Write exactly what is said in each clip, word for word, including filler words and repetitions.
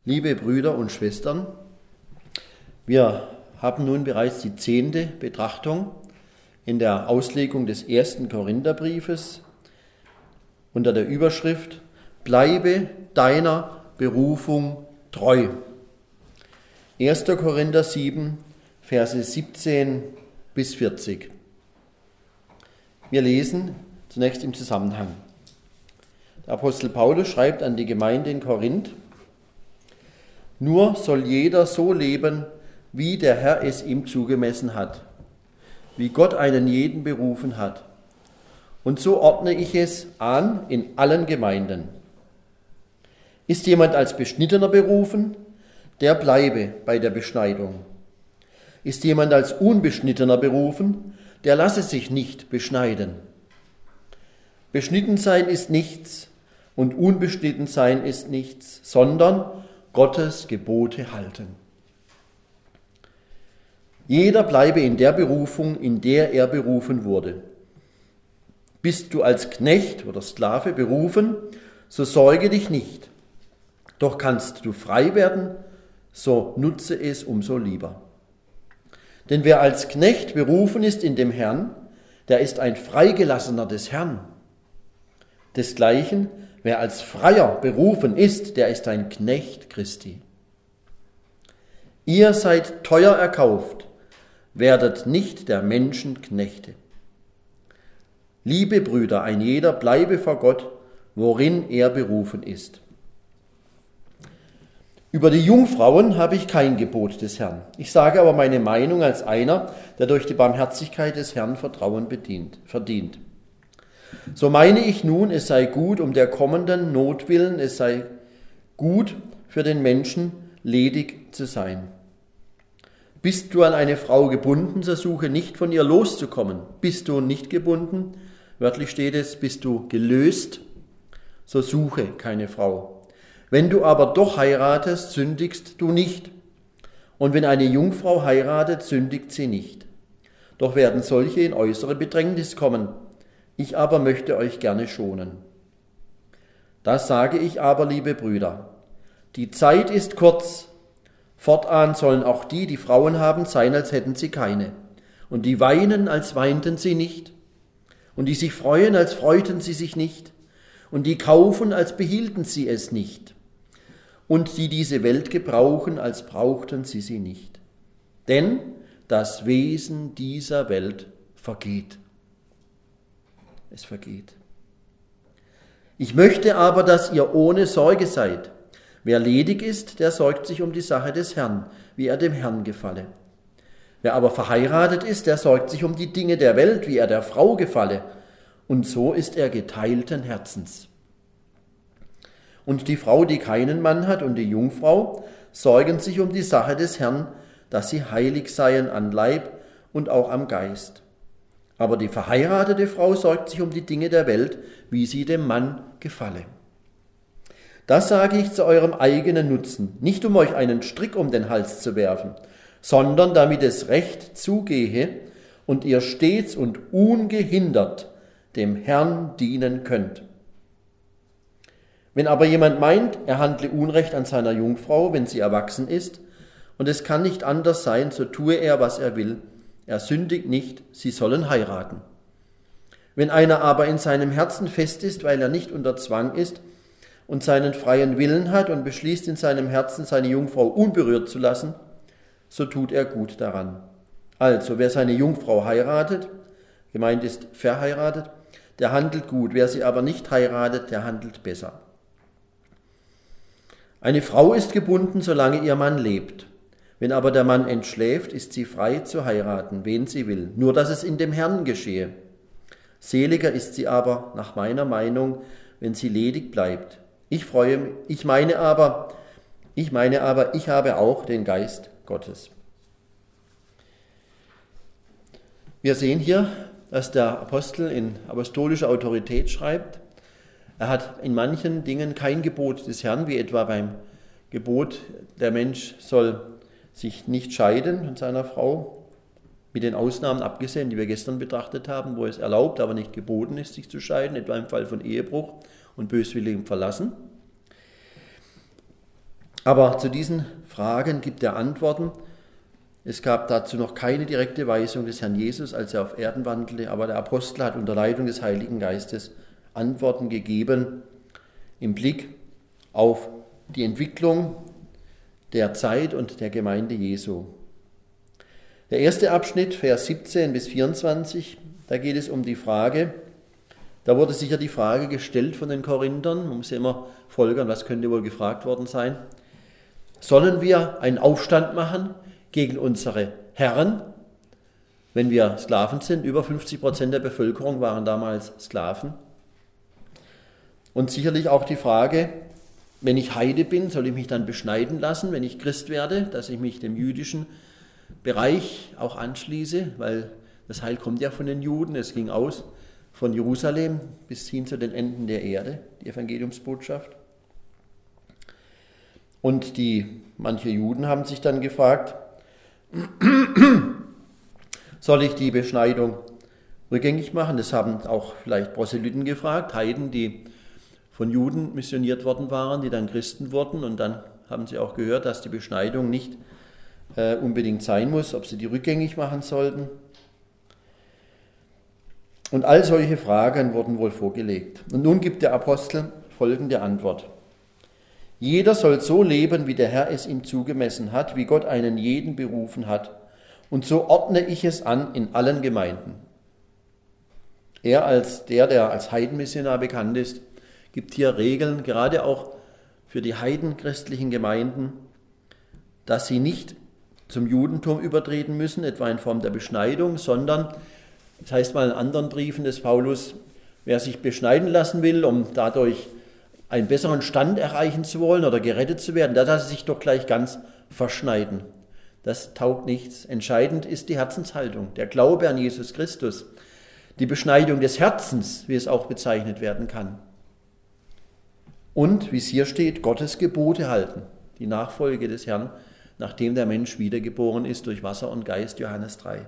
Liebe Brüder und Schwestern, wir haben nun bereits die zehnte Betrachtung in der Auslegung des ersten Korintherbriefes unter der Überschrift Bleibe deiner Berufung treu. erster Korinther sieben, Verse siebzehn bis vierzig. Wir lesen zunächst im Zusammenhang. Der Apostel Paulus schreibt an die Gemeinde in Korinth: Nur soll jeder so leben, wie der Herr es ihm zugemessen hat, wie Gott einen jeden berufen hat. Und so ordne ich es an in allen Gemeinden. Ist jemand als Beschnittener berufen, der bleibe bei der Beschneidung. Ist jemand als Unbeschnittener berufen, der lasse sich nicht beschneiden. Beschnitten sein ist nichts und unbeschnitten sein ist nichts, sondern Gottes Gebote halten. Jeder bleibe in der Berufung, in der er berufen wurde. Bist du als Knecht oder Sklave berufen, so sorge dich nicht. Doch kannst du frei werden, so nutze es umso lieber. Denn wer als Knecht berufen ist in dem Herrn, der ist ein Freigelassener des Herrn. Desgleichen, wer als Freier berufen ist, der ist ein Knecht Christi. Ihr seid teuer erkauft, werdet nicht der Menschen Knechte. Liebe Brüder, ein jeder bleibe vor Gott, worin er berufen ist. Über die Jungfrauen habe ich kein Gebot des Herrn. Ich sage aber meine Meinung als einer, der durch die Barmherzigkeit des Herrn Vertrauen bedient, verdient. So meine ich nun, es sei gut um der kommenden Not willen, es sei gut für den Menschen, ledig zu sein. Bist du an eine Frau gebunden, so suche nicht von ihr loszukommen. Bist du nicht gebunden, wörtlich steht es, bist du gelöst, so suche keine Frau. Wenn du aber doch heiratest, sündigst du nicht. Und wenn eine Jungfrau heiratet, sündigt sie nicht. Doch werden solche in äußere Bedrängnis kommen. Ich aber möchte euch gerne schonen. Das sage ich aber, liebe Brüder. Die Zeit ist kurz. Fortan sollen auch die, die Frauen haben, sein, als hätten sie keine. Und die weinen, als weinten sie nicht. Und die sich freuen, als freuten sie sich nicht. Und die kaufen, als behielten sie es nicht. Und die diese Welt gebrauchen, als brauchten sie sie nicht. Denn das Wesen dieser Welt vergeht. Es vergeht. Ich möchte aber, dass ihr ohne Sorge seid. Wer ledig ist, der sorgt sich um die Sache des Herrn, wie er dem Herrn gefalle. Wer aber verheiratet ist, der sorgt sich um die Dinge der Welt, wie er der Frau gefalle. Und so ist er geteilten Herzens. Und die Frau, die keinen Mann hat, und die Jungfrau sorgen sich um die Sache des Herrn, dass sie heilig seien an Leib und auch am Geist. Aber die verheiratete Frau sorgt sich um die Dinge der Welt, wie sie dem Mann gefalle. Das sage ich zu eurem eigenen Nutzen, nicht um euch einen Strick um den Hals zu werfen, sondern damit es recht zugehe und ihr stets und ungehindert dem Herrn dienen könnt. Wenn aber jemand meint, er handle Unrecht an seiner Jungfrau, wenn sie erwachsen ist, und es kann nicht anders sein, so tue er, was er will. Er sündigt nicht, sie sollen heiraten. Wenn einer aber in seinem Herzen fest ist, weil er nicht unter Zwang ist und seinen freien Willen hat und beschließt in seinem Herzen, seine Jungfrau unberührt zu lassen, so tut er gut daran. Also, wer seine Jungfrau heiratet, gemeint ist verheiratet, der handelt gut. Wer sie aber nicht heiratet, der handelt besser. Eine Frau ist gebunden, solange ihr Mann lebt. Wenn aber der Mann entschläft, ist sie frei zu heiraten, wen sie will, nur dass es in dem Herrn geschehe. Seliger ist sie aber, nach meiner Meinung, wenn sie ledig bleibt. Ich freue mich, ich meine aber, ich meine aber, ich habe auch den Geist Gottes. Wir sehen hier, dass der Apostel in apostolischer Autorität schreibt. Er hat in manchen Dingen kein Gebot des Herrn, wie etwa beim Gebot, der Mensch soll sich nicht scheiden von seiner Frau, mit den Ausnahmen abgesehen, die wir gestern betrachtet haben, wo es erlaubt, aber nicht geboten ist, sich zu scheiden, etwa im Fall von Ehebruch und böswilligem Verlassen. Aber zu diesen Fragen gibt er Antworten. Es gab dazu noch keine direkte Weisung des Herrn Jesus, als er auf Erden wandelte, aber der Apostel hat unter Leitung des Heiligen Geistes Antworten gegeben im Blick auf die Entwicklung der Zeit und der Gemeinde Jesu. Der erste Abschnitt, Vers siebzehn bis vierundzwanzig, da geht es um die Frage, da wurde sicher die Frage gestellt von den Korinthern, man muss ja immer folgern, was könnte wohl gefragt worden sein, sollen wir einen Aufstand machen gegen unsere Herren, wenn wir Sklaven sind? Über fünfzig Prozent der Bevölkerung waren damals Sklaven. Und sicherlich auch die Frage, wenn ich Heide bin, soll ich mich dann beschneiden lassen, wenn ich Christ werde, dass ich mich dem jüdischen Bereich auch anschließe, weil das Heil kommt ja von den Juden, es ging aus von Jerusalem bis hin zu den Enden der Erde, die Evangeliumsbotschaft. Und die, manche Juden haben sich dann gefragt, soll ich die Beschneidung rückgängig machen? Das haben auch vielleicht Proselyten gefragt, Heiden, die von Juden missioniert worden waren, die dann Christen wurden. Und dann haben sie auch gehört, dass die Beschneidung nicht äh, unbedingt sein muss, ob sie die rückgängig machen sollten. Und all solche Fragen wurden wohl vorgelegt. Und nun gibt der Apostel folgende Antwort. Jeder soll so leben, wie der Herr es ihm zugemessen hat, wie Gott einen jeden berufen hat. Und so ordne ich es an in allen Gemeinden. Er als der, der als Heidenmissionar bekannt ist, gibt hier Regeln, gerade auch für die heidenchristlichen Gemeinden, dass sie nicht zum Judentum übertreten müssen, etwa in Form der Beschneidung, sondern, das heißt mal in anderen Briefen des Paulus, wer sich beschneiden lassen will, um dadurch einen besseren Stand erreichen zu wollen oder gerettet zu werden, da darf er sich doch gleich ganz verschneiden. Das taugt nichts. Entscheidend ist die Herzenshaltung, der Glaube an Jesus Christus, die Beschneidung des Herzens, wie es auch bezeichnet werden kann. Und, wie es hier steht, Gottes Gebote halten, die Nachfolge des Herrn, nachdem der Mensch wiedergeboren ist durch Wasser und Geist, Johannes drei.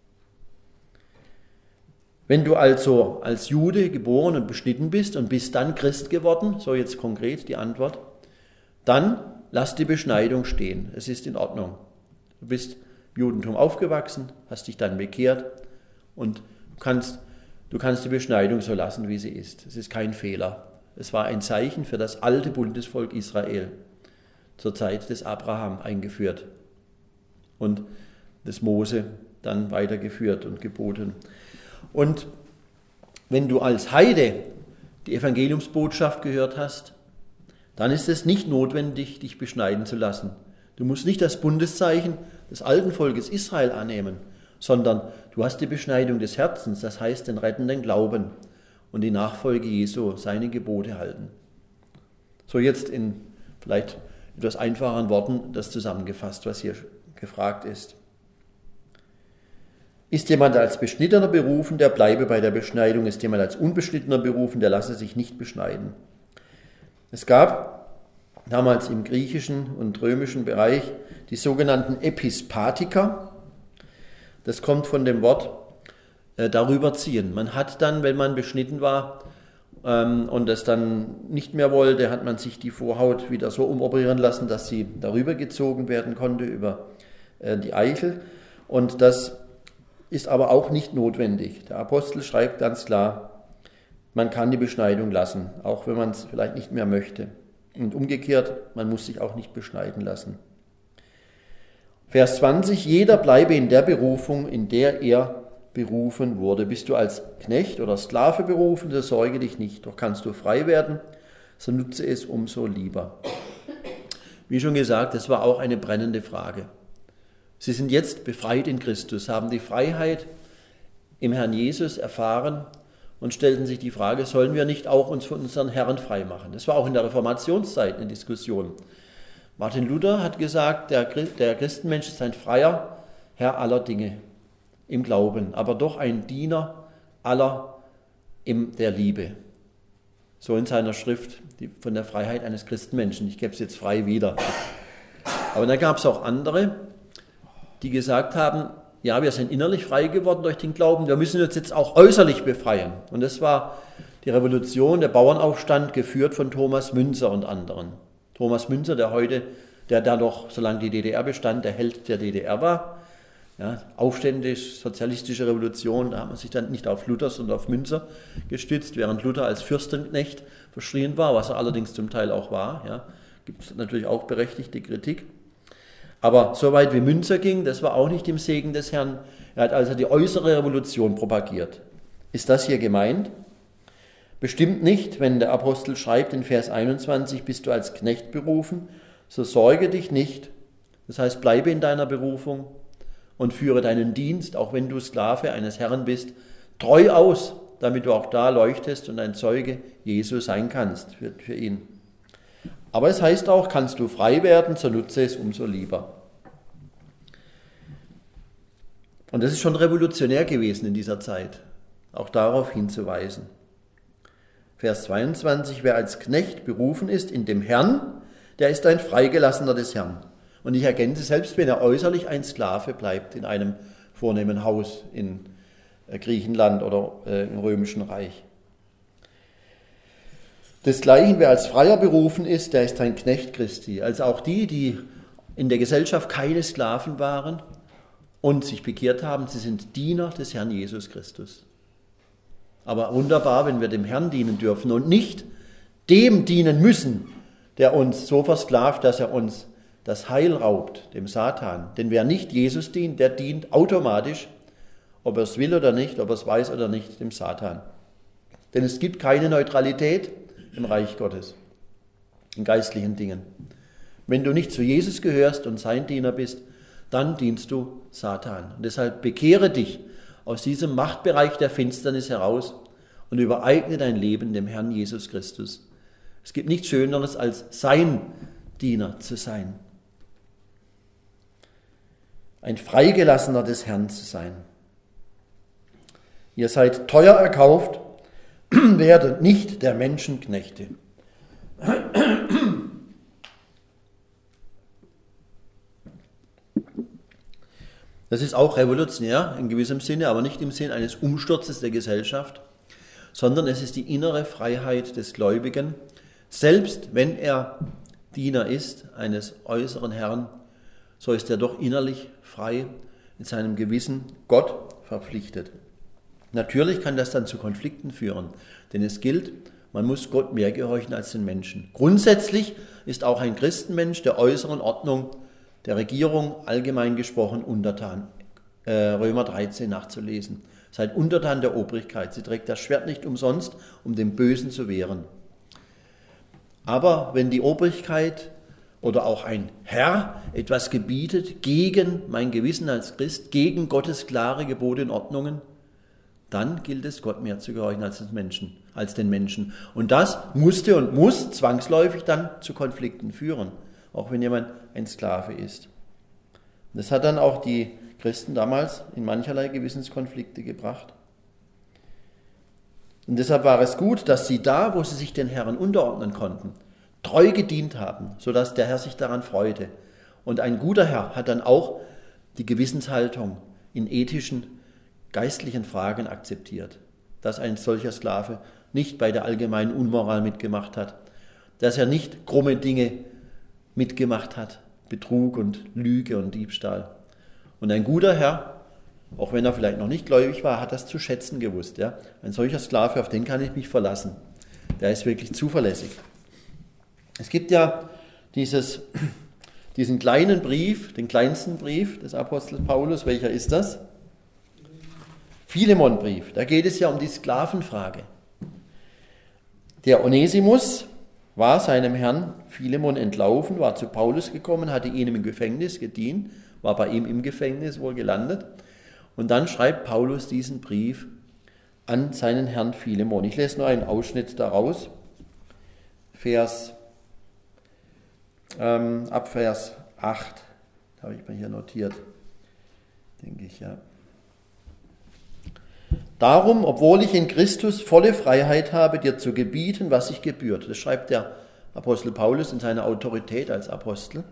Wenn du also als Jude geboren und beschnitten bist und bist dann Christ geworden, so jetzt konkret die Antwort, dann lass die Beschneidung stehen. Es ist in Ordnung. Du bist im Judentum aufgewachsen, hast dich dann bekehrt und kannst, du kannst die Beschneidung so lassen, wie sie ist. Es ist kein Fehler. Es war ein Zeichen für das alte Bundesvolk Israel, zur Zeit des Abraham eingeführt und des Mose dann weitergeführt und geboten. Und wenn du als Heide die Evangeliumsbotschaft gehört hast, dann ist es nicht notwendig, dich beschneiden zu lassen. Du musst nicht das Bundeszeichen des alten Volkes Israel annehmen, sondern du hast die Beschneidung des Herzens, das heißt den rettenden Glauben und die Nachfolge Jesu, seine Gebote halten. So jetzt in vielleicht etwas einfacheren Worten das zusammengefasst, was hier gefragt ist. Ist jemand als Beschnittener berufen, der bleibe bei der Beschneidung. Ist jemand als Unbeschnittener berufen, der lasse sich nicht beschneiden. Es gab damals im griechischen und römischen Bereich die sogenannten Epispatiker. Das kommt von dem Wort äh, darüber ziehen. Man hat dann, wenn man beschnitten war ähm, und es dann nicht mehr wollte, hat man sich die Vorhaut wieder so umoperieren lassen, dass sie darüber gezogen werden konnte, über äh, die Eichel. Und das ist aber auch nicht notwendig. Der Apostel schreibt ganz klar, man kann die Beschneidung lassen, auch wenn man es vielleicht nicht mehr möchte. Und umgekehrt, man muss sich auch nicht beschneiden lassen. Vers zwanzig, jeder bleibe in der Berufung, in der er berufen wurde. Bist du als Knecht oder Sklave berufen, so sorge dich nicht, doch kannst du frei werden, so nutze es umso lieber. Wie schon gesagt, das war auch eine brennende Frage. Sie sind jetzt befreit in Christus, haben die Freiheit im Herrn Jesus erfahren und stellten sich die Frage, sollen wir nicht auch uns von unseren Herren frei machen? Das war auch in der Reformationszeit eine Diskussion. Martin Luther hat gesagt, der, der Christenmensch ist ein freier Herr aller Dinge im Glauben, aber doch ein Diener aller in der Liebe. So in seiner Schrift die, von der Freiheit eines Christenmenschen. Ich gebe es jetzt frei wieder. Aber dann gab es auch andere, die gesagt haben, ja, wir sind innerlich frei geworden durch den Glauben, wir müssen uns jetzt auch äußerlich befreien. Und das war die Revolution, der Bauernaufstand, geführt von Thomas Müntzer und anderen. Thomas Müntzer, der heute der da noch, solange die D D R bestand, der Held der D D R war. Ja, aufständisch, sozialistische Revolution, da hat man sich dann nicht auf Luther, sondern auf Münzer gestützt, während Luther als Fürstenknecht verschrien war, was er allerdings zum Teil auch war. Ja, gibt es natürlich auch berechtigte Kritik. Aber so weit wie Münzer ging, das war auch nicht im Segen des Herrn. Er hat also die äußere Revolution propagiert. Ist das hier gemeint? Bestimmt nicht, wenn der Apostel schreibt in Vers einundzwanzig, bist du als Knecht berufen, so sorge dich nicht. Das heißt, bleibe in deiner Berufung und führe deinen Dienst, auch wenn du Sklave eines Herrn bist, treu aus, damit du auch da leuchtest und ein Zeuge Jesu sein kannst für, für ihn. Aber es heißt auch, kannst du frei werden, so nutze es umso lieber. Und das ist schon revolutionär gewesen in dieser Zeit, auch darauf hinzuweisen. Vers zweiundzwanzig, wer als Knecht berufen ist in dem Herrn, der ist ein Freigelassener des Herrn. Und ich ergänze, selbst wenn er äußerlich ein Sklave bleibt in einem vornehmen Haus in Griechenland oder im Römischen Reich. Desgleichen, wer als Freier berufen ist, der ist ein Knecht Christi. Also auch die, die in der Gesellschaft keine Sklaven waren und sich bekehrt haben, sie sind Diener des Herrn Jesus Christus. Aber wunderbar, wenn wir dem Herrn dienen dürfen und nicht dem dienen müssen, der uns so versklavt, dass er uns das Heil raubt, dem Satan. Denn wer nicht Jesus dient, der dient automatisch, ob er es will oder nicht, ob er es weiß oder nicht, dem Satan. Denn es gibt keine Neutralität im Reich Gottes, in geistlichen Dingen. Wenn du nicht zu Jesus gehörst und sein Diener bist, dann dienst du Satan. Und deshalb bekehre dich aus diesem Machtbereich der Finsternis heraus und übereigne dein Leben dem Herrn Jesus Christus. Es gibt nichts Schöneres, als sein Diener zu sein. Ein Freigelassener des Herrn zu sein. Ihr seid teuer erkauft, werdet nicht der Menschen Knechte. Das ist auch revolutionär in gewissem Sinne, aber nicht im Sinne eines Umsturzes der Gesellschaft, sondern es ist die innere Freiheit des Gläubigen, selbst wenn er Diener ist eines äußeren Herrn, so ist er doch innerlich frei, in seinem Gewissen Gott verpflichtet. Natürlich kann das dann zu Konflikten führen, denn es gilt, man muss Gott mehr gehorchen als den Menschen. Grundsätzlich ist auch ein Christenmensch der äußeren Ordnung, der Regierung allgemein gesprochen untertan. Äh, Römer dreizehn nachzulesen. Seid untertan der Obrigkeit. Sie trägt das Schwert nicht umsonst, um dem Bösen zu wehren. Aber wenn die Obrigkeit oder auch ein Herr etwas gebietet gegen mein Gewissen als Christ, gegen Gottes klare Gebote und Ordnungen, dann gilt es, Gott mehr zu gehorchen als den Menschen. Als den Menschen. Und das musste und muss zwangsläufig dann zu Konflikten führen, auch wenn jemand ein Sklave ist. Das hat dann auch die Christen damals in mancherlei Gewissenskonflikte gebracht. Und deshalb war es gut, dass sie da, wo sie sich den Herren unterordnen konnten, treu gedient haben, sodass der Herr sich daran freute. Und ein guter Herr hat dann auch die Gewissenshaltung in ethischen, geistlichen Fragen akzeptiert, dass ein solcher Sklave nicht bei der allgemeinen Unmoral mitgemacht hat, dass er nicht krumme Dinge mitgemacht hat, Betrug und Lüge und Diebstahl. Und ein guter Herr, auch wenn er vielleicht noch nicht gläubig war, hat das zu schätzen gewusst. Ja? Ein solcher Sklave, auf den kann ich mich verlassen. Der ist wirklich zuverlässig. Es gibt ja dieses, diesen kleinen Brief, den kleinsten Brief des Apostels Paulus. Welcher ist das? Philemonbrief. Da geht es ja um die Sklavenfrage. Der Onesimus war seinem Herrn Philemon entlaufen, war zu Paulus gekommen, hatte ihn im Gefängnis gedient, war bei ihm im Gefängnis wohl gelandet. Und dann schreibt Paulus diesen Brief an seinen Herrn Philemon. Ich lese nur einen Ausschnitt daraus. Vers, ähm, ab Vers acht, habe ich mir hier notiert, denke ich, ja. Darum, obwohl ich in Christus volle Freiheit habe, dir zu gebieten, was sich gebührt. Das schreibt der Apostel Paulus in seiner Autorität als Apostel.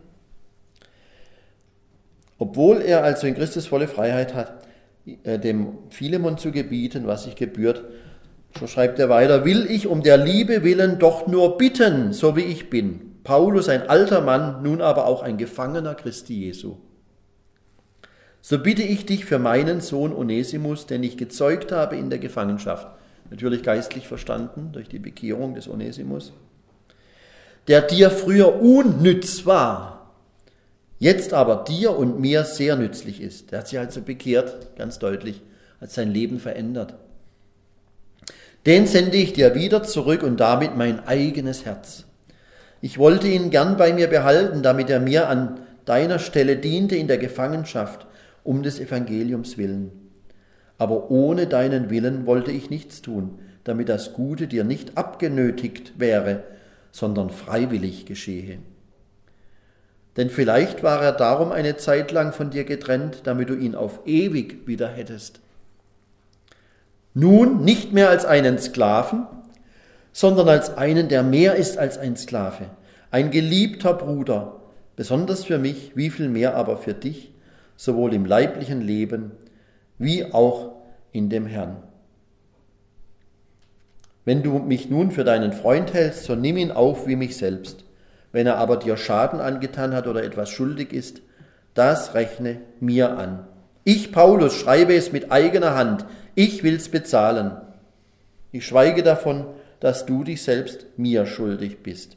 Obwohl er also in Christus volle Freiheit hat, dem Philemon zu gebieten, was sich gebührt, so schreibt er weiter, will ich um der Liebe willen doch nur bitten, so wie ich bin. Paulus, ein alter Mann, nun aber auch ein Gefangener Christi Jesu. So bitte ich dich für meinen Sohn Onesimus, den ich gezeugt habe in der Gefangenschaft, natürlich geistlich verstanden durch die Bekehrung des Onesimus, der dir früher unnütz war, jetzt aber dir und mir sehr nützlich ist. Der hat sich also bekehrt, ganz deutlich, hat sein Leben verändert. Den sende ich dir wieder zurück und damit mein eigenes Herz. Ich wollte ihn gern bei mir behalten, damit er mir an deiner Stelle diente in der Gefangenschaft, um des Evangeliums willen. Aber ohne deinen Willen wollte ich nichts tun, damit das Gute dir nicht abgenötigt wäre, sondern freiwillig geschehe. Denn vielleicht war er darum eine Zeit lang von dir getrennt, damit du ihn auf ewig wieder hättest. Nun nicht mehr als einen Sklaven, sondern als einen, der mehr ist als ein Sklave, ein geliebter Bruder, besonders für mich, wie viel mehr aber für dich, sowohl im leiblichen Leben wie auch in dem Herrn. Wenn du mich nun für deinen Freund hältst, so nimm ihn auf wie mich selbst. Wenn er aber dir Schaden angetan hat oder etwas schuldig ist, das rechne mir an. Ich, Paulus, schreibe es mit eigener Hand. Ich will's bezahlen. Ich schweige davon, dass du dich selbst mir schuldig bist.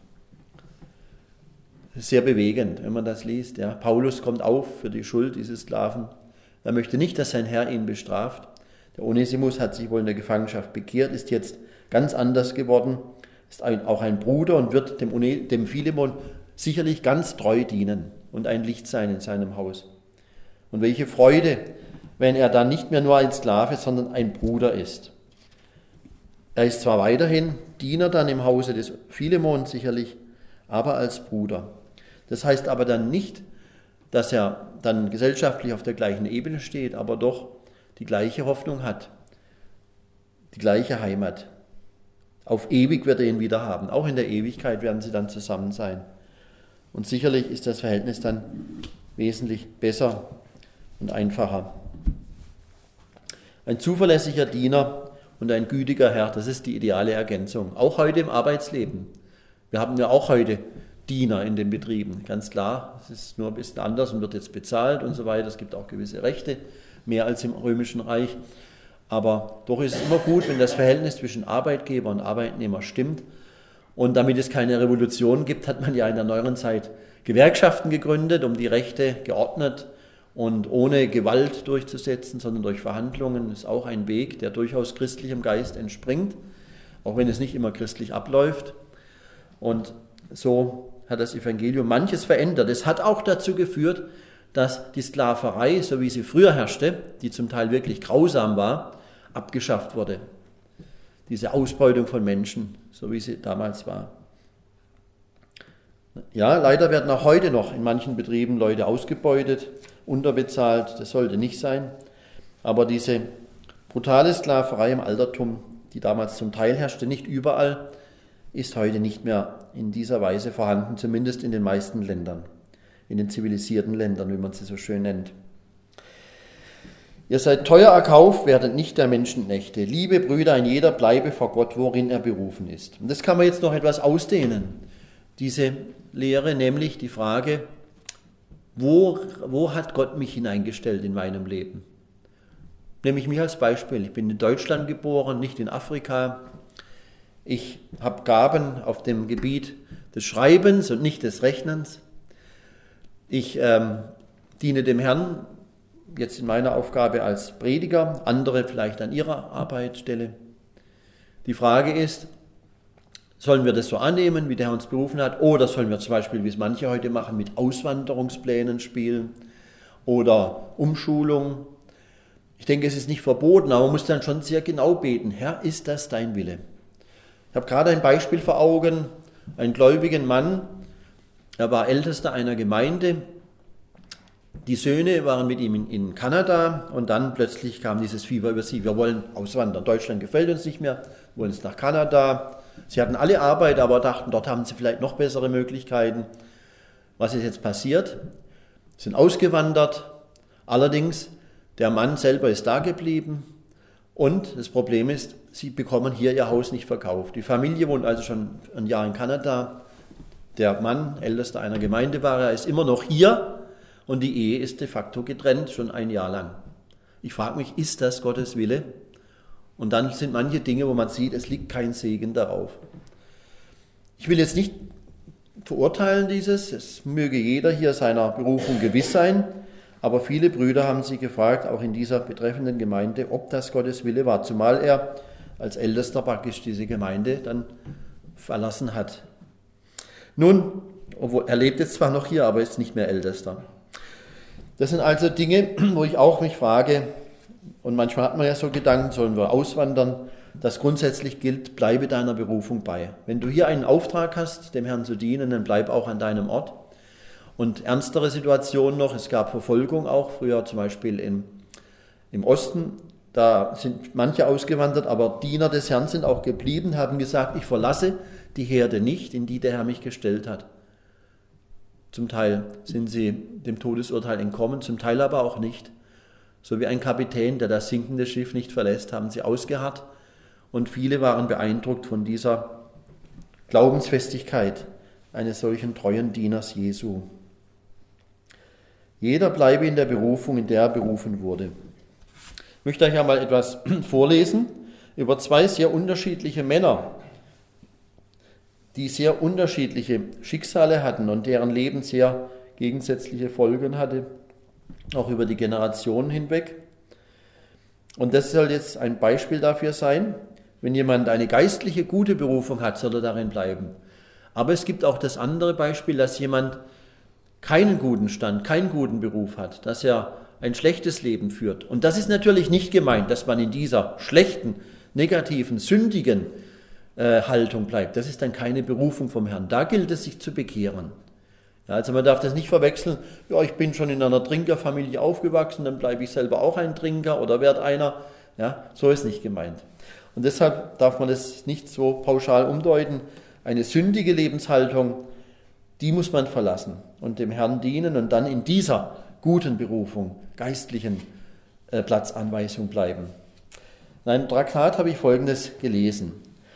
Sehr bewegend, wenn man das liest. Ja. Paulus kommt auf für die Schuld dieses Sklaven. Er möchte nicht, dass sein Herr ihn bestraft. Der Onesimus hat sich wohl in der Gefangenschaft bekehrt, ist jetzt ganz anders geworden, ist ein, auch ein Bruder und wird dem, One, dem Philemon sicherlich ganz treu dienen und ein Licht sein in seinem Haus. Und welche Freude, wenn er dann nicht mehr nur ein Sklave, sondern ein Bruder ist. Er ist zwar weiterhin Diener dann im Hause des Philemon sicherlich, aber als Bruder. Das heißt aber dann nicht, dass er dann gesellschaftlich auf der gleichen Ebene steht, aber doch die gleiche Hoffnung hat, die gleiche Heimat. Auf ewig wird er ihn wieder haben. Auch in der Ewigkeit werden sie dann zusammen sein. Und sicherlich ist das Verhältnis dann wesentlich besser und einfacher. Ein zuverlässiger Diener und ein gütiger Herr, das ist die ideale Ergänzung. Auch heute im Arbeitsleben. Wir haben ja auch heute Diener in den Betrieben, ganz klar. Es ist nur ein bisschen anders und wird jetzt bezahlt und so weiter. Es gibt auch gewisse Rechte, mehr als im Römischen Reich. Aber doch ist es immer gut, wenn das Verhältnis zwischen Arbeitgeber und Arbeitnehmer stimmt. Und damit es keine Revolution gibt, hat man ja in der neueren Zeit Gewerkschaften gegründet, um die Rechte geordnet und ohne Gewalt durchzusetzen, sondern durch Verhandlungen. Das ist auch ein Weg, der durchaus christlichem Geist entspringt, auch wenn es nicht immer christlich abläuft. Und so hat das Evangelium manches verändert. Es hat auch dazu geführt, dass die Sklaverei, so wie sie früher herrschte, die zum Teil wirklich grausam war, abgeschafft wurde. Diese Ausbeutung von Menschen, so wie sie damals war. Ja, leider werden auch heute noch in manchen Betrieben Leute ausgebeutet, unterbezahlt, das sollte nicht sein. Aber diese brutale Sklaverei im Altertum, die damals zum Teil herrschte, nicht überall, ist heute nicht mehr in dieser Weise vorhanden, zumindest in den meisten Ländern, in den zivilisierten Ländern, wie man sie so schön nennt. Ihr seid teuer erkauft, werdet nicht der Menschenknechte. Liebe Brüder, ein jeder bleibe vor Gott, worin er berufen ist. Und das kann man jetzt noch etwas ausdehnen, diese Lehre, nämlich die Frage, wo, wo hat Gott mich hineingestellt in meinem Leben? Nehme ich mich als Beispiel. Ich bin in Deutschland geboren, nicht in Afrika. Ich habe Gaben auf dem Gebiet des Schreibens und nicht des Rechnens. Ich ähm, diene dem Herrn jetzt in meiner Aufgabe als Prediger, andere vielleicht an ihrer Arbeitsstelle. Die Frage ist, sollen wir das so annehmen, wie der Herr uns berufen hat, oder sollen wir zum Beispiel, wie es manche heute machen, mit Auswanderungsplänen spielen oder Umschulung? Ich denke, es ist nicht verboten, aber man muss dann schon sehr genau beten. Herr, ist das dein Wille? Ich habe gerade ein Beispiel vor Augen, einen gläubigen Mann, er war Ältester einer Gemeinde, die Söhne waren mit ihm in, in Kanada und dann plötzlich kam dieses Fieber über sie, wir wollen auswandern, Deutschland gefällt uns nicht mehr, wir wollen jetzt nach Kanada. Sie hatten alle Arbeit, aber dachten, dort haben sie vielleicht noch bessere Möglichkeiten. Was ist jetzt passiert? Sie sind ausgewandert, allerdings der Mann selber ist da geblieben und das Problem ist, sie bekommen hier ihr Haus nicht verkauft. Die Familie wohnt also schon ein Jahr in Kanada, Der Mann, Ältester einer Gemeinde war, er ist immer noch hier und die Ehe ist de facto getrennt, schon ein Jahr lang. Ich frage mich, ist das Gottes Wille? Und dann sind manche Dinge, wo man sieht, es liegt kein Segen darauf. Ich will jetzt nicht verurteilen dieses, es möge jeder hier seiner Berufung gewiss sein, aber viele Brüder haben sich gefragt, auch in dieser betreffenden Gemeinde, ob das Gottes Wille war, zumal er als Ältester praktisch diese Gemeinde dann verlassen hat. Nun, obwohl, er lebt jetzt zwar noch hier, aber ist nicht mehr Ältester. Das sind also Dinge, wo ich auch mich frage, und manchmal hat man ja so Gedanken, sollen wir auswandern, dass grundsätzlich gilt, bleibe deiner Berufung bei. Wenn du hier einen Auftrag hast, dem Herrn zu dienen, dann bleib auch an deinem Ort. Und ernstere Situationen noch, es gab Verfolgung auch, früher zum Beispiel im, im Osten, da sind manche ausgewandert, aber Diener des Herrn sind auch geblieben, haben gesagt, ich verlasse die Herde nicht, in die der Herr mich gestellt hat. Zum Teil sind sie dem Todesurteil entkommen, zum Teil aber auch nicht. So wie ein Kapitän, der das sinkende Schiff nicht verlässt, haben sie ausgeharrt. Und viele waren beeindruckt von dieser Glaubensfestigkeit eines solchen treuen Dieners Jesu. Jeder bleibe in der Berufung, in der er berufen wurde. Ich möchte euch einmal etwas vorlesen über zwei sehr unterschiedliche Männer, die sehr unterschiedliche Schicksale hatten und deren Leben sehr gegensätzliche Folgen hatte, auch über die Generationen hinweg. Und das soll jetzt ein Beispiel dafür sein, wenn jemand eine geistliche, gute Berufung hat, soll er darin bleiben. Aber es gibt auch das andere Beispiel, dass jemand keinen guten Stand, keinen guten Beruf hat, dass er ein schlechtes Leben führt. Und das ist natürlich nicht gemeint, dass man in dieser schlechten, negativen, sündigen äh, Haltung bleibt. Das ist dann keine Berufung vom Herrn. Da gilt es, sich zu bekehren. Ja, also man darf das nicht verwechseln, ja, ich bin schon in einer Trinkerfamilie aufgewachsen, dann bleibe ich selber auch ein Trinker oder werde einer. Ja, so ist nicht gemeint. Und deshalb darf man das nicht so pauschal umdeuten. Eine sündige Lebenshaltung, die muss man verlassen und dem Herrn dienen und dann in dieser guten Berufung, geistlichen äh, Platzanweisung bleiben. In einem Traktat habe ich Folgendes gelesen.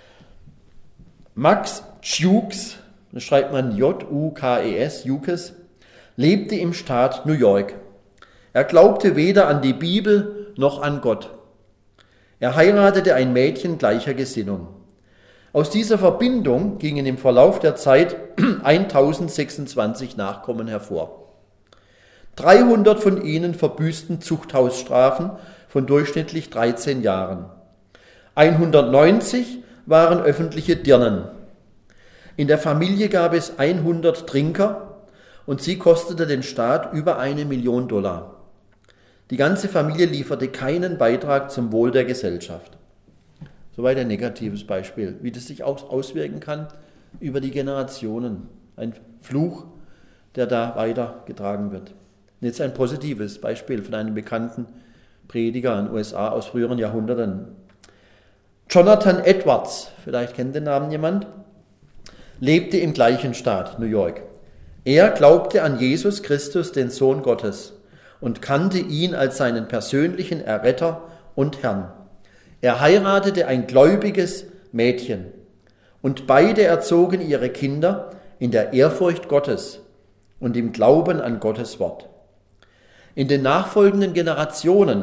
Max Jukes, das schreibt man J U K E S, Jukes, lebte im Staat New York. Er glaubte weder an die Bibel noch an Gott. Er heiratete ein Mädchen gleicher Gesinnung. Aus dieser Verbindung gingen im Verlauf der Zeit tausendsechsundzwanzig Nachkommen hervor. dreihundert von ihnen verbüßten Zuchthausstrafen von durchschnittlich dreizehn Jahren. hundertneunzig waren öffentliche Dirnen. In der Familie gab es hundert Trinker und sie kostete den Staat über eine Million Dollar. Die ganze Familie lieferte keinen Beitrag zum Wohl der Gesellschaft. Soweit ein negatives Beispiel, wie das sich auch auswirken kann über die Generationen. Ein Fluch, der da weitergetragen wird. Und jetzt ein positives Beispiel von einem bekannten Prediger in den U S A aus früheren Jahrhunderten. Jonathan Edwards, vielleicht kennt den Namen jemand, lebte im gleichen Staat, New York. Er glaubte an Jesus Christus, den Sohn Gottes, und kannte ihn als seinen persönlichen Erretter und Herrn. Er heiratete ein gläubiges Mädchen und beide erzogen ihre Kinder in der Ehrfurcht Gottes und im Glauben an Gottes Wort. In den nachfolgenden Generationen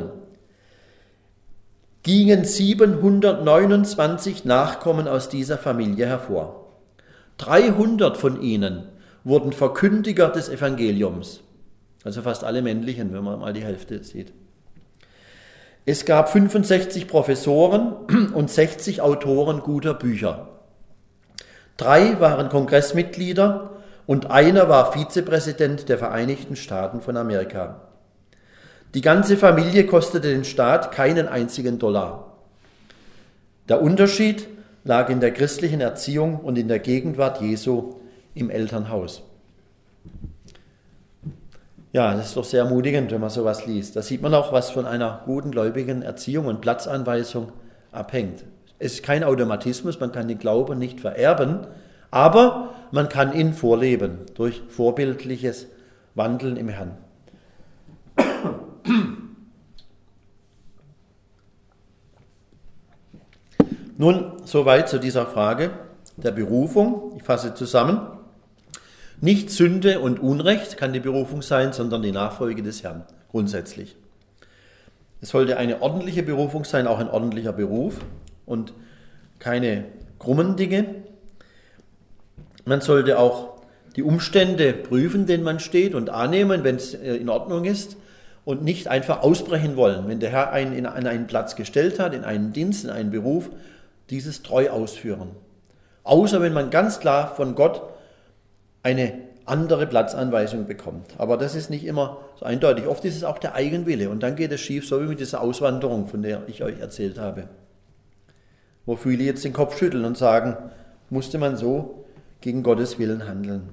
gingen siebenhundertneunundzwanzig Nachkommen aus dieser Familie hervor. dreihundert von ihnen wurden Verkündiger des Evangeliums, also fast alle männlichen, wenn man mal die Hälfte sieht. Es gab fünfundsechzig Professoren und sechzig Autoren guter Bücher. Drei waren Kongressmitglieder und einer war Vizepräsident der Vereinigten Staaten von Amerika. Die ganze Familie kostete den Staat keinen einzigen Dollar. Der Unterschied lag in der christlichen Erziehung und in der Gegenwart Jesu im Elternhaus. Ja, das ist doch sehr ermutigend, wenn man sowas liest. Da sieht man auch, was von einer guten gläubigen Erziehung und Platzanweisung abhängt. Es ist kein Automatismus, man kann den Glauben nicht vererben, aber man kann ihn vorleben durch vorbildliches Wandeln im Herrn. Nun, soweit zu dieser Frage der Berufung. Ich fasse zusammen. Nicht Sünde und Unrecht kann die Berufung sein, sondern die Nachfolge des Herrn, grundsätzlich. Es sollte eine ordentliche Berufung sein, auch ein ordentlicher Beruf und keine krummen Dinge. Man sollte auch die Umstände prüfen, denen man steht und annehmen, wenn es in Ordnung ist und nicht einfach ausbrechen wollen. Wenn der Herr einen an einen Platz gestellt hat, in einen Dienst, in einen Beruf, dieses treu ausführen. Außer wenn man ganz klar von Gott eine andere Platzanweisung bekommt. Aber das ist nicht immer so eindeutig. Oft ist es auch der Eigenwille und dann geht es schief, so wie mit dieser Auswanderung, von der ich euch erzählt habe. Wo viele jetzt den Kopf schütteln und sagen, musste man so gegen Gottes Willen handeln.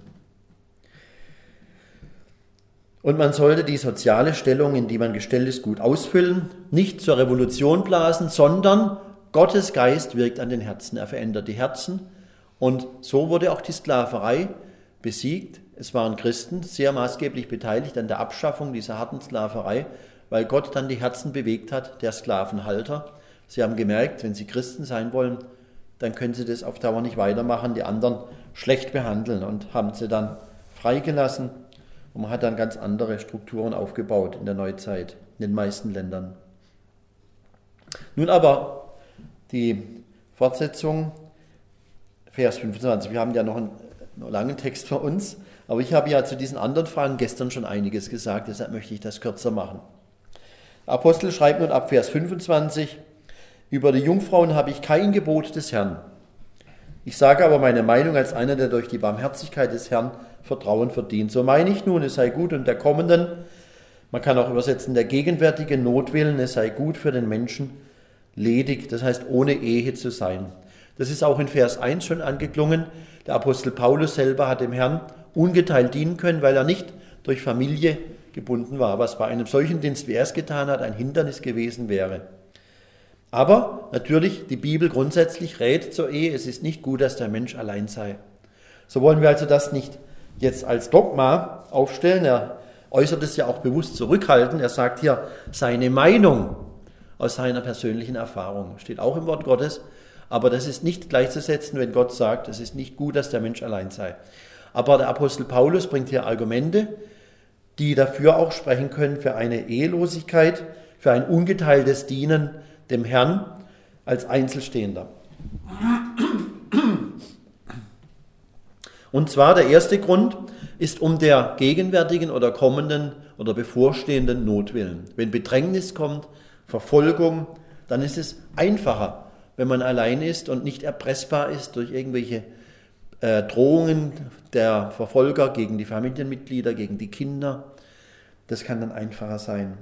Und man sollte die soziale Stellung, in die man gestellt ist, gut ausfüllen, nicht zur Revolution blasen, sondern Gottes Geist wirkt an den Herzen, er verändert die Herzen. Und so wurde auch die Sklaverei besiegt. Es waren Christen sehr maßgeblich beteiligt an der Abschaffung dieser harten Sklaverei, weil Gott dann die Herzen bewegt hat, der Sklavenhalter. Sie haben gemerkt, wenn sie Christen sein wollen, dann können sie das auf Dauer nicht weitermachen, die anderen schlecht behandeln und haben sie dann freigelassen. Und man hat dann ganz andere Strukturen aufgebaut in der Neuzeit, in den meisten Ländern. Nun aber die Fortsetzung, Vers fünfundzwanzig. Wir haben ja noch einen, einen langen Text vor uns, aber ich habe ja zu diesen anderen Fragen gestern schon einiges gesagt, deshalb möchte ich das kürzer machen. Der Apostel schreibt nun ab Vers fünfundzwanzig, über die Jungfrauen habe ich kein Gebot des Herrn. Ich sage aber meine Meinung als einer, der durch die Barmherzigkeit des Herrn Vertrauen verdient. So meine ich nun, es sei gut und der kommenden, man kann auch übersetzen, der gegenwärtigen Notwillen, es sei gut für den Menschen ledig, das heißt ohne Ehe zu sein. Das ist auch in Vers eins schon angeklungen. Der Apostel Paulus selber hat dem Herrn ungeteilt dienen können, weil er nicht durch Familie gebunden war, was bei einem solchen Dienst, wie er es getan hat, ein Hindernis gewesen wäre. Aber natürlich, die Bibel grundsätzlich rät zur Ehe, es ist nicht gut, dass der Mensch allein sei. So wollen wir also das nicht jetzt als Dogma aufstellen. Er äußert es ja auch bewusst zurückhaltend. Er sagt hier seine Meinung aus seiner persönlichen Erfahrung. Steht auch im Wort Gottes. Aber das ist nicht gleichzusetzen, wenn Gott sagt, es ist nicht gut, dass der Mensch allein sei. Aber der Apostel Paulus bringt hier Argumente, die dafür auch sprechen können für eine Ehelosigkeit, für ein ungeteiltes Dienen dem Herrn als Einzelstehender. Und zwar der erste Grund ist um der gegenwärtigen oder kommenden oder bevorstehenden Not willen. Wenn Bedrängnis kommt, Verfolgung, dann ist es einfacher, wenn man allein ist und nicht erpressbar ist durch irgendwelche äh, Drohungen der Verfolger gegen die Familienmitglieder, gegen die Kinder. Das kann dann einfacher sein.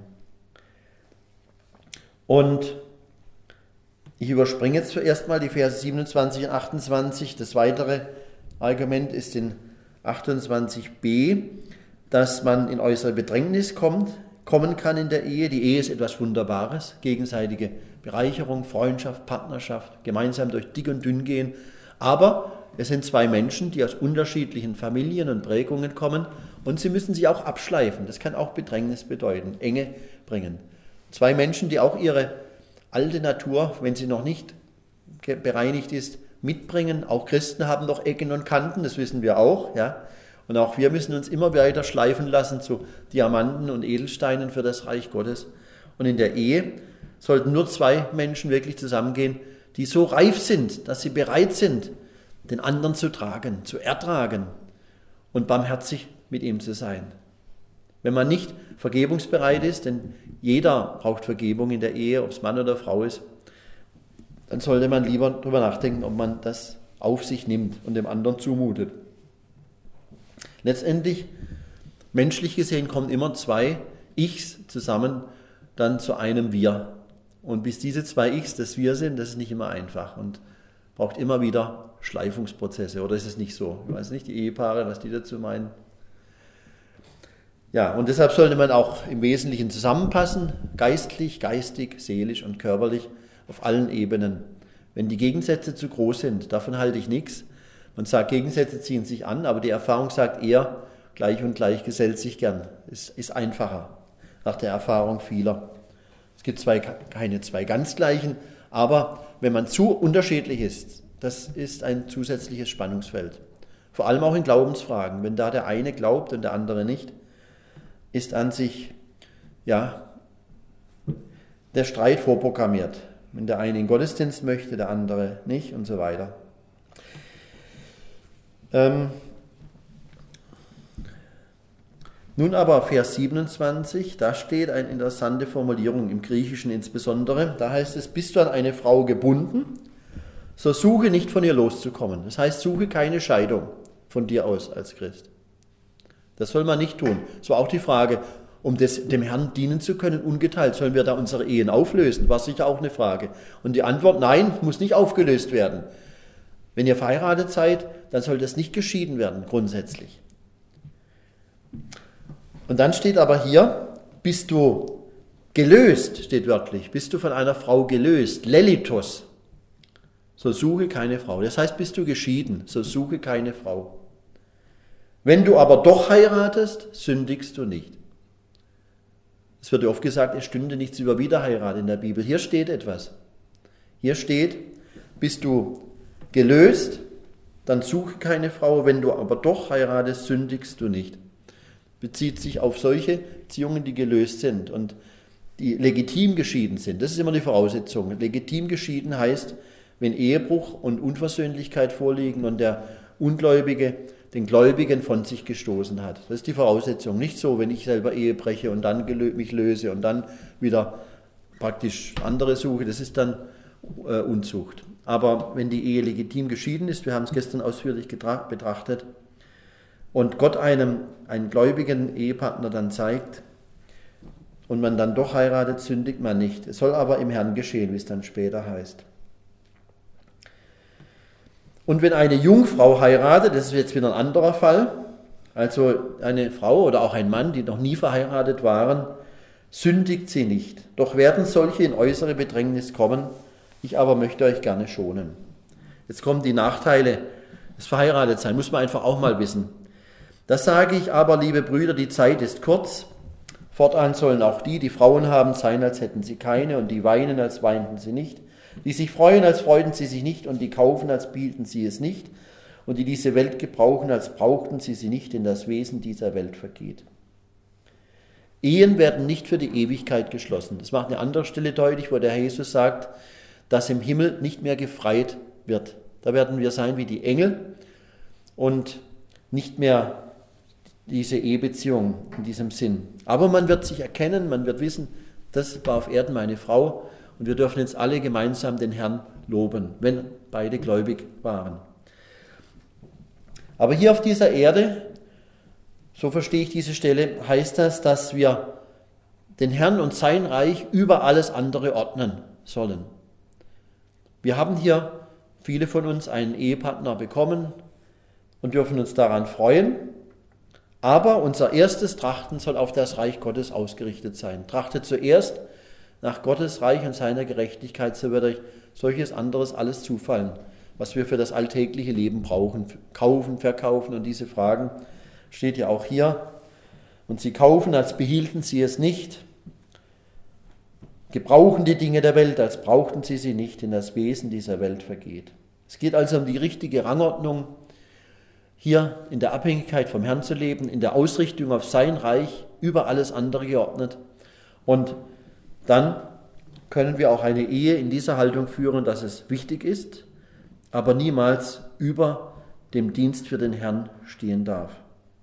Und ich überspringe jetzt zuerst mal die Verse siebenundzwanzig und achtundzwanzig. Das weitere Argument ist in achtundzwanzig b, dass man in äußere Bedrängnis kommt, kommen kann in der Ehe. Die Ehe ist etwas Wunderbares, gegenseitige Bereicherung, Freundschaft, Partnerschaft, gemeinsam durch dick und dünn gehen. Aber es sind zwei Menschen, die aus unterschiedlichen Familien und Prägungen kommen und sie müssen sich auch abschleifen. Das kann auch Bedrängnis bedeuten, Enge bringen. Zwei Menschen, die auch ihre alte Natur, wenn sie noch nicht bereinigt ist, mitbringen. Auch Christen haben noch Ecken und Kanten, das wissen wir auch. Ja? Und auch wir müssen uns immer weiter schleifen lassen zu Diamanten und Edelsteinen für das Reich Gottes. Und in der Ehe sollten nur zwei Menschen wirklich zusammengehen, die so reif sind, dass sie bereit sind, den anderen zu tragen, zu ertragen und barmherzig mit ihm zu sein. Wenn man nicht vergebungsbereit ist, denn jeder braucht Vergebung in der Ehe, ob es Mann oder Frau ist, dann sollte man lieber darüber nachdenken, ob man das auf sich nimmt und dem anderen zumutet. Letztendlich, menschlich gesehen, kommen immer zwei Ichs zusammen dann zu einem Wir. Und bis diese zwei Ichs das Wir sind, das ist nicht immer einfach und braucht immer wieder Schleifungsprozesse. Oder ist es nicht so? Ich weiß nicht, die Ehepaare, was die dazu meinen. Ja, und deshalb sollte man auch im Wesentlichen zusammenpassen, geistlich, geistig, seelisch und körperlich, auf allen Ebenen. Wenn die Gegensätze zu groß sind, davon halte ich nichts. Man sagt, Gegensätze ziehen sich an, aber die Erfahrung sagt eher, gleich und gleich gesellt sich gern. Es ist einfacher, nach der Erfahrung vieler. Es gibt zwei, keine zwei ganz gleichen, aber wenn man zu unterschiedlich ist, das ist ein zusätzliches Spannungsfeld. Vor allem auch in Glaubensfragen. Wenn da der eine glaubt und der andere nicht, ist an sich, ja, der Streit vorprogrammiert. Wenn der eine in den Gottesdienst möchte, der andere nicht und so weiter. Ähm, Nun aber Vers siebenundzwanzig, da steht eine interessante Formulierung im Griechischen insbesondere. Da heißt es, bist du an eine Frau gebunden, so suche nicht von ihr loszukommen. Das heißt, suche keine Scheidung von dir aus als Christ. Das soll man nicht tun. So auch die Frage, um des, dem Herrn dienen zu können, ungeteilt, sollen wir da unsere Ehen auflösen? War sicher auch eine Frage. Und die Antwort, nein, muss nicht aufgelöst werden. Wenn ihr verheiratet seid, dann soll das nicht geschieden werden, grundsätzlich. Und dann steht aber hier, bist du gelöst, steht wörtlich, bist du von einer Frau gelöst, Lelitos, so suche keine Frau. Das heißt, bist du geschieden, so suche keine Frau. Wenn du aber doch heiratest, sündigst du nicht. Es wird oft gesagt, es stünde nichts über Wiederheirat in der Bibel. Hier steht etwas. Hier steht, bist du gelöst, dann suche keine Frau. Wenn du aber doch heiratest, sündigst du nicht. Bezieht sich auf solche Beziehungen, die gelöst sind und die legitim geschieden sind. Das ist immer die Voraussetzung. Legitim geschieden heißt, wenn Ehebruch und Unversöhnlichkeit vorliegen und der Ungläubige den Gläubigen von sich gestoßen hat. Das ist die Voraussetzung. Nicht so, wenn ich selber Ehe breche und dann mich löse und dann wieder praktisch andere suche. Das ist dann äh, Unzucht. Aber wenn die Ehe legitim geschieden ist, wir haben es gestern ausführlich betrachtet, und Gott einem einen gläubigen Ehepartner dann zeigt und man dann doch heiratet, sündigt man nicht. Es soll aber im Herrn geschehen, wie es dann später heißt. Und wenn eine Jungfrau heiratet, das ist jetzt wieder ein anderer Fall, also eine Frau oder auch ein Mann, die noch nie verheiratet waren, sündigt sie nicht. Doch werden solche in äußere Bedrängnis kommen, ich aber möchte euch gerne schonen. Jetzt kommen die Nachteile des Verheiratetseins, muss man einfach auch mal wissen. Das sage ich aber, liebe Brüder, die Zeit ist kurz. Fortan sollen auch die, die Frauen haben, sein, als hätten sie keine, und die weinen, als weinten sie nicht. Die sich freuen, als freuten sie sich nicht, und die kaufen, als behielten sie es nicht. Und die diese Welt gebrauchen, als brauchten sie sie nicht, denn das Wesen dieser Welt vergeht. Ehen werden nicht für die Ewigkeit geschlossen. Das macht eine andere Stelle deutlich, wo der Herr Jesus sagt, dass im Himmel nicht mehr gefreit wird. Da werden wir sein wie die Engel und nicht mehr diese Ehebeziehung in diesem Sinn. Aber man wird sich erkennen, man wird wissen, das war auf Erden meine Frau und wir dürfen jetzt alle gemeinsam den Herrn loben, wenn beide gläubig waren. Aber hier auf dieser Erde, so verstehe ich diese Stelle, heißt das, dass wir den Herrn und sein Reich über alles andere ordnen sollen. Wir haben hier, viele von uns, einen Ehepartner bekommen und dürfen uns daran freuen. Aber unser erstes Trachten soll auf das Reich Gottes ausgerichtet sein. Trachtet zuerst nach Gottes Reich und seiner Gerechtigkeit, so wird euch solches anderes alles zufallen, was wir für das alltägliche Leben brauchen. Kaufen, verkaufen und diese Fragen steht ja auch hier. Und sie kaufen, als behielten sie es nicht. Gebrauchen die Dinge der Welt, als brauchten sie sie nicht, denn das Wesen dieser Welt vergeht. Es geht also um die richtige Rangordnung, hier in der Abhängigkeit vom Herrn zu leben, in der Ausrichtung auf sein Reich, über alles andere geordnet. Und dann können wir auch eine Ehe in dieser Haltung führen, dass es wichtig ist, aber niemals über dem Dienst für den Herrn stehen darf.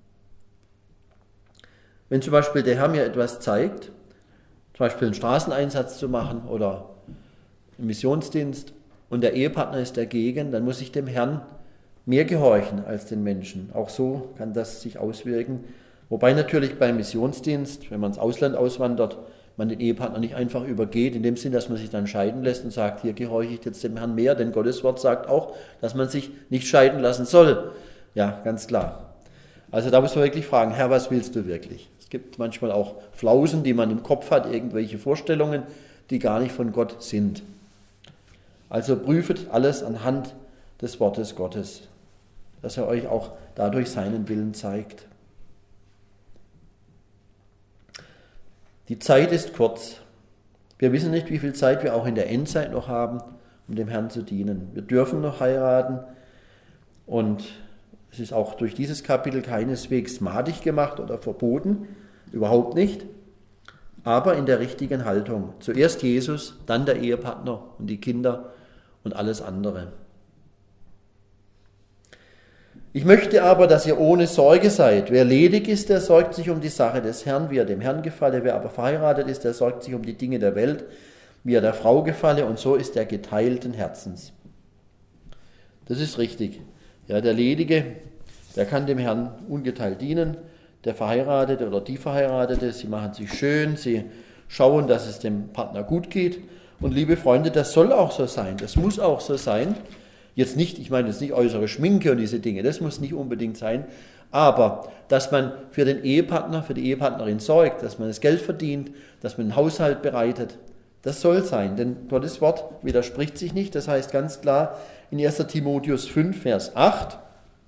Wenn zum Beispiel der Herr mir etwas zeigt, zum Beispiel einen Straßeneinsatz zu machen oder einen Missionsdienst und der Ehepartner ist dagegen, dann muss ich dem Herrn mehr gehorchen als den Menschen. Auch so kann das sich auswirken. Wobei natürlich beim Missionsdienst, wenn man ins Ausland auswandert, man den Ehepartner nicht einfach übergeht, in dem Sinn, dass man sich dann scheiden lässt und sagt, hier gehorche ich jetzt dem Herrn mehr, denn Gottes Wort sagt auch, dass man sich nicht scheiden lassen soll. Ja, ganz klar. Also da muss man wirklich fragen, Herr, was willst du wirklich? Es gibt manchmal auch Flausen, die man im Kopf hat, irgendwelche Vorstellungen, die gar nicht von Gott sind. Also prüft alles anhand des Wortes Gottes, dass er euch auch dadurch seinen Willen zeigt. Die Zeit ist kurz. Wir wissen nicht, wie viel Zeit wir auch in der Endzeit noch haben, um dem Herrn zu dienen. Wir dürfen noch heiraten und Es ist auch durch dieses Kapitel keineswegs madig gemacht oder verboten, überhaupt nicht, aber in der richtigen Haltung. Zuerst Jesus, dann der Ehepartner und die Kinder und alles andere. Ich möchte aber, dass ihr ohne Sorge seid. Wer ledig ist, der sorgt sich um die Sache des Herrn, wie er dem Herrn gefalle. Wer aber verheiratet ist, der sorgt sich um die Dinge der Welt, wie er der Frau gefalle. Und so ist er geteilten Herzens. Das ist richtig. Ja, der Ledige, der kann dem Herrn ungeteilt dienen. Der Verheiratete oder die Verheiratete, sie machen sich schön, sie schauen, dass es dem Partner gut geht. Und liebe Freunde, das soll auch so sein. Das muss auch so sein. Jetzt nicht, ich meine jetzt nicht äußere Schminke und diese Dinge, das muss nicht unbedingt sein, aber dass man für den Ehepartner, für die Ehepartnerin sorgt, dass man das Geld verdient, dass man den Haushalt bereitet, das soll sein, denn Gottes Wort widerspricht sich nicht, das heißt ganz klar in erster Timotheus fünf, Vers acht,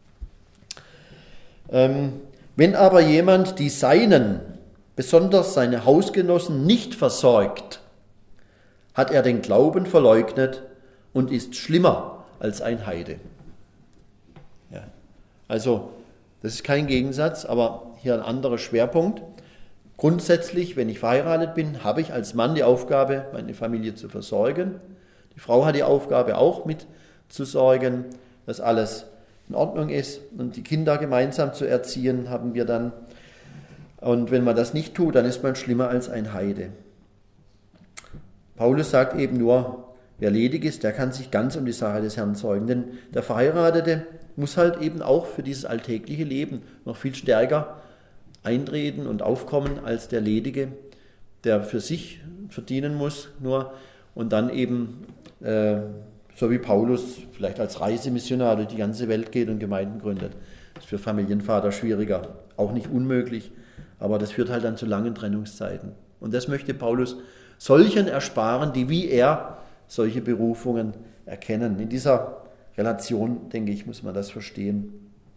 ähm, wenn aber jemand die Seinen, besonders seine Hausgenossen, nicht versorgt, hat er den Glauben verleugnet und ist schlimmer als ein Heide. Ja. Also, das ist kein Gegensatz, aber hier ein anderer Schwerpunkt. Grundsätzlich, wenn ich verheiratet bin, habe ich als Mann die Aufgabe, meine Familie zu versorgen. Die Frau hat die Aufgabe auch mit zu sorgen, dass alles in Ordnung ist und die Kinder gemeinsam zu erziehen, haben wir dann. Und wenn man das nicht tut, dann ist man schlimmer als ein Heide. Paulus sagt eben nur, wer ledig ist, der kann sich ganz um die Sache des Herrn sorgen. Denn der Verheiratete muss halt eben auch für dieses alltägliche Leben noch viel stärker eintreten und aufkommen als der Ledige, der für sich verdienen muss nur und dann eben, äh, so wie Paulus, vielleicht als Reisemissionar durch die ganze Welt geht und Gemeinden gründet. Das ist für Familienvater schwieriger, auch nicht unmöglich, aber das führt halt dann zu langen Trennungszeiten. Und das möchte Paulus solchen ersparen, die wie er solche Berufungen erkennen. In dieser Relation, denke ich, muss man das verstehen.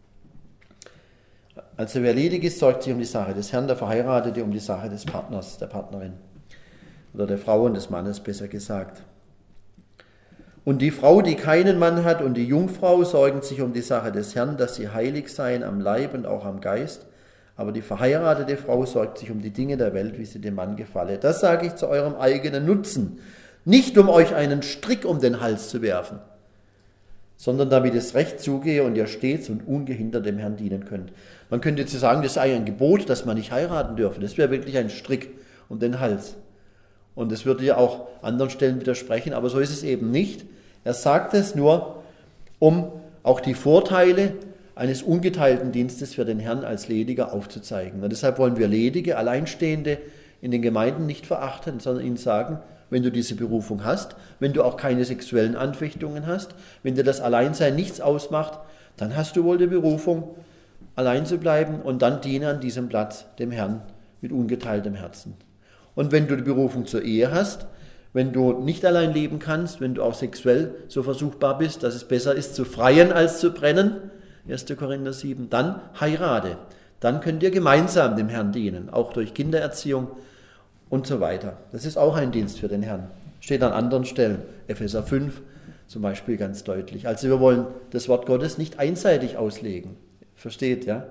Also wer ledig ist, sorgt sich um die Sache des Herrn, der Verheiratete um die Sache des Partners, der Partnerin oder der Frau und des Mannes, besser gesagt. Und die Frau, die keinen Mann hat, und die Jungfrau sorgen sich um die Sache des Herrn, dass sie heilig seien am Leib und auch am Geist. Aber die verheiratete Frau sorgt sich um die Dinge der Welt, wie sie dem Mann gefalle. Das sage ich zu eurem eigenen Nutzen. Nicht um euch einen Strick um den Hals zu werfen, sondern damit es recht zugehe und ihr stets und ungehindert dem Herrn dienen könnt. Man könnte jetzt sagen, das sei ein Gebot, dass man nicht heiraten dürfe. Das wäre wirklich ein Strick um den Hals. Und das würde ja auch anderen Stellen widersprechen, aber so ist es eben nicht. Er sagt es nur, um auch die Vorteile eines ungeteilten Dienstes für den Herrn als Lediger aufzuzeigen. Und deshalb wollen wir Ledige, Alleinstehende in den Gemeinden nicht verachten, sondern ihnen sagen, wenn du diese Berufung hast, wenn du auch keine sexuellen Anfechtungen hast, wenn dir das Alleinsein nichts ausmacht, dann hast du wohl die Berufung, allein zu bleiben und dann diene an diesem Platz dem Herrn mit ungeteiltem Herzen. Und wenn du die Berufung zur Ehe hast, wenn du nicht allein leben kannst, wenn du auch sexuell so versuchbar bist, dass es besser ist zu freien als zu brennen, erster Korinther sieben, dann heirate. Dann könnt ihr gemeinsam dem Herrn dienen, auch durch Kindererziehung und so weiter. Das ist auch ein Dienst für den Herrn. Steht an anderen Stellen, Epheser fünf zum Beispiel ganz deutlich. Also wir wollen das Wort Gottes nicht einseitig auslegen. Versteht, ja?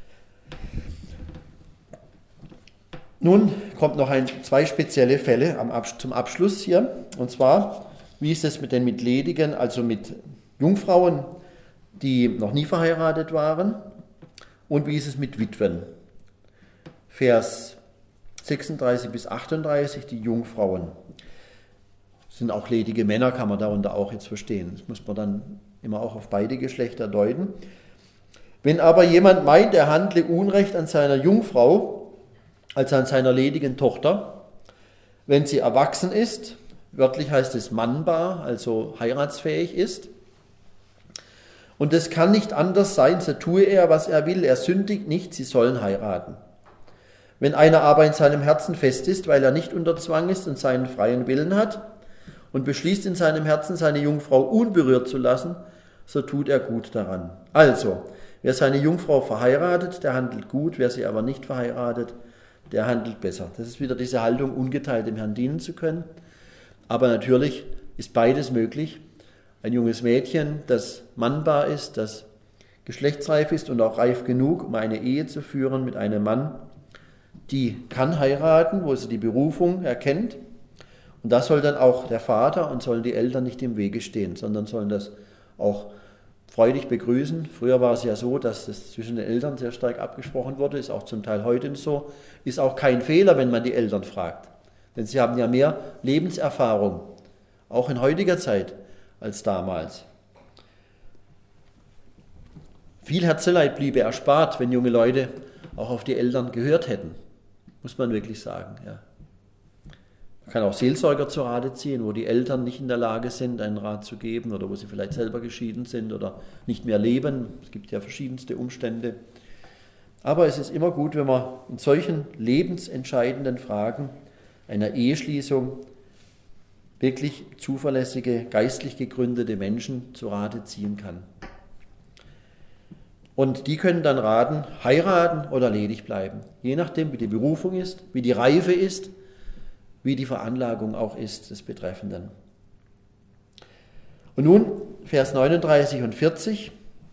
Nun kommt noch ein, zwei spezielle Fälle am Abs- zum Abschluss hier. Und zwar, wie ist es mit den mit Ledigen, also mit Jungfrauen, die noch nie verheiratet waren? Und wie ist es mit Witwen? Vers sechsunddreißig bis achtunddreißig, die Jungfrauen. Das sind auch ledige Männer, kann man darunter auch jetzt verstehen. Das muss man dann immer auch auf beide Geschlechter deuten. Wenn aber jemand meint, er handle Unrecht an seiner Jungfrau, also an seiner ledigen Tochter, wenn sie erwachsen ist, wörtlich heißt es mannbar, also heiratsfähig ist, und es kann nicht anders sein, so tue er, was er will, er sündigt nicht, sie sollen heiraten. Wenn einer aber in seinem Herzen fest ist, weil er nicht unter Zwang ist und seinen freien Willen hat und beschließt in seinem Herzen, seine Jungfrau unberührt zu lassen, so tut er gut daran. Also, wer seine Jungfrau verheiratet, der handelt gut, wer sie aber nicht verheiratet, der handelt besser. Das ist wieder diese Haltung, ungeteilt dem Herrn dienen zu können. Aber natürlich ist beides möglich. Ein junges Mädchen, das mannbar ist, das geschlechtsreif ist und auch reif genug, um eine Ehe zu führen mit einem Mann, die kann heiraten, wo sie die Berufung erkennt. Und das soll dann auch der Vater und sollen die Eltern nicht im Wege stehen, sondern sollen das auch freudig begrüßen. Früher war es ja so, dass das zwischen den Eltern sehr stark abgesprochen wurde, ist auch zum Teil heute so. Ist auch kein Fehler, wenn man die Eltern fragt. Denn sie haben ja mehr Lebenserfahrung, auch in heutiger Zeit, als damals. Viel Herzeleid bliebe erspart, wenn junge Leute auch auf die Eltern gehört hätten, muss man wirklich sagen. Ja. Man kann auch Seelsorger zu Rate ziehen, wo die Eltern nicht in der Lage sind, einen Rat zu geben oder wo sie vielleicht selber geschieden sind oder nicht mehr leben. Es gibt ja verschiedenste Umstände. Aber es ist immer gut, wenn man in solchen lebensentscheidenden Fragen einer Eheschließung wirklich zuverlässige, geistlich gegründete Menschen zu Rate ziehen kann. Und die können dann raten, heiraten oder ledig bleiben. Je nachdem, wie die Berufung ist, wie die Reife ist, wie die Veranlagung auch ist des Betreffenden. Und nun Vers neununddreißig und vierzig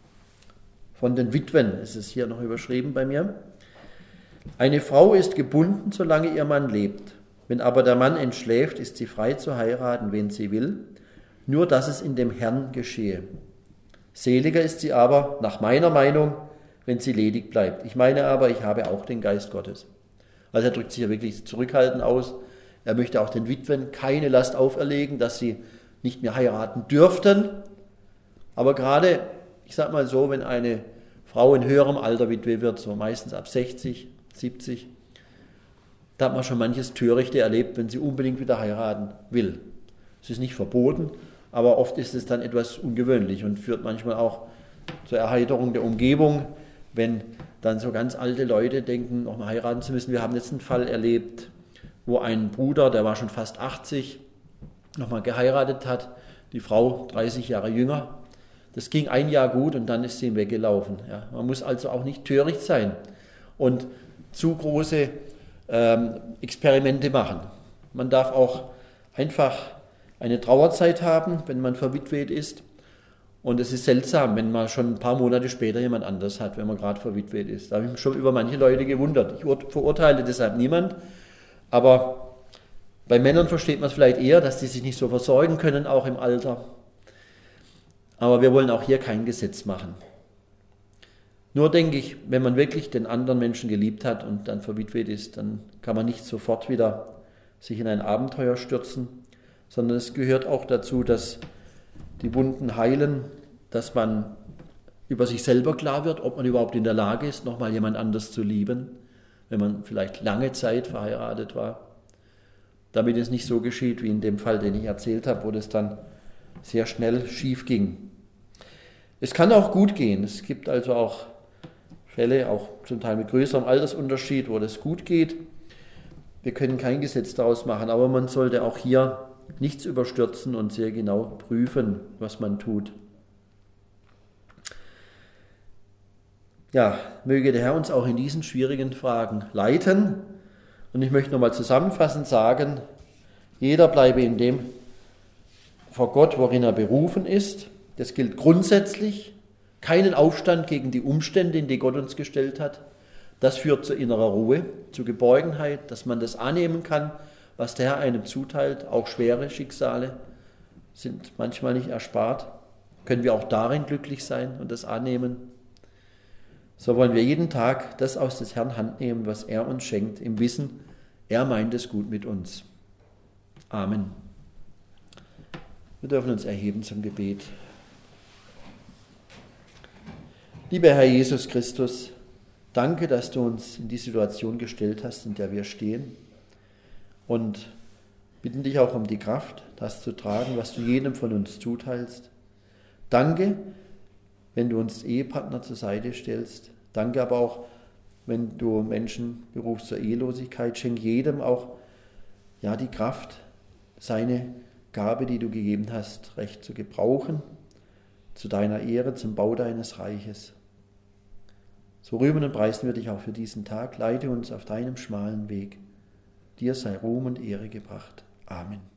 von den Witwen, ist es hier noch überschrieben bei mir. Eine Frau ist gebunden, solange ihr Mann lebt. Wenn aber der Mann entschläft, ist sie frei zu heiraten, wen sie will, nur dass es in dem Herrn geschehe. Seliger ist sie aber, nach meiner Meinung, wenn sie ledig bleibt. Ich meine aber, ich habe auch den Geist Gottes. Also er drückt sich ja wirklich zurückhaltend aus. Er möchte auch den Witwen keine Last auferlegen, dass sie nicht mehr heiraten dürften. Aber gerade, ich sage mal so, wenn eine Frau in höherem Alter Witwe wird, so meistens ab sechzig, siebzig, da hat man schon manches Törichte erlebt, wenn sie unbedingt wieder heiraten will. Es ist nicht verboten, aber oft ist es dann etwas ungewöhnlich und führt manchmal auch zur Erheiterung der Umgebung, wenn dann so ganz alte Leute denken, noch mal heiraten zu müssen. Wir haben jetzt einen Fall erlebt, wo ein Bruder, der war schon fast achtzig, nochmal geheiratet hat, die Frau dreißig Jahre jünger. Das ging ein Jahr gut und dann ist sie ihm weggelaufen. Ja, man muss also auch nicht töricht sein und zu große ähm, Experimente machen. Man darf auch einfach eine Trauerzeit haben, wenn man verwitwet ist. Und es ist seltsam, wenn man schon ein paar Monate später jemand anders hat, wenn man gerade verwitwet ist. Da habe ich mich schon über manche Leute gewundert. Ich verurteile deshalb niemand, aber bei Männern versteht man es vielleicht eher, dass die sich nicht so versorgen können, auch im Alter. Aber wir wollen auch hier kein Gesetz machen. Nur denke ich, wenn man wirklich den anderen Menschen geliebt hat und dann verwitwet ist, dann kann man nicht sofort wieder sich in ein Abenteuer stürzen, sondern es gehört auch dazu, dass die Wunden heilen, dass man über sich selber klar wird, ob man überhaupt in der Lage ist, nochmal jemand anders zu lieben, wenn man vielleicht lange Zeit verheiratet war, damit es nicht so geschieht wie in dem Fall, den ich erzählt habe, wo das dann sehr schnell schief ging. Es kann auch gut gehen. Es gibt also auch Fälle, auch zum Teil mit größerem Altersunterschied, wo das gut geht. Wir können kein Gesetz daraus machen, aber man sollte auch hier nichts überstürzen und sehr genau prüfen, was man tut. Ja, möge der Herr uns auch in diesen schwierigen Fragen leiten. Und ich möchte nochmal zusammenfassend sagen, jeder bleibe in dem vor Gott, worin er berufen ist. Das gilt grundsätzlich. Keinen Aufstand gegen die Umstände, in die Gott uns gestellt hat. Das führt zu innerer Ruhe, zu Geborgenheit, dass man das annehmen kann, was der Herr einem zuteilt. Auch schwere Schicksale sind manchmal nicht erspart. Können wir auch darin glücklich sein und das annehmen. So wollen wir jeden Tag das aus des Herrn Hand nehmen, was er uns schenkt, im Wissen, er meint es gut mit uns. Amen. Wir dürfen uns erheben zum Gebet. Lieber Herr Jesus Christus, danke, dass du uns in die Situation gestellt hast, in der wir stehen, und bitten dich auch um die Kraft, das zu tragen, was du jedem von uns zuteilst. Danke, wenn du uns Ehepartner zur Seite stellst. Danke aber auch, wenn du Menschen berufst zur Ehelosigkeit. Schenk jedem auch ja, die Kraft, seine Gabe, die du gegeben hast, recht zu gebrauchen, zu deiner Ehre, zum Bau deines Reiches. So rühmen und preisen wir dich auch für diesen Tag. Leite uns auf deinem schmalen Weg. Dir sei Ruhm und Ehre gebracht. Amen.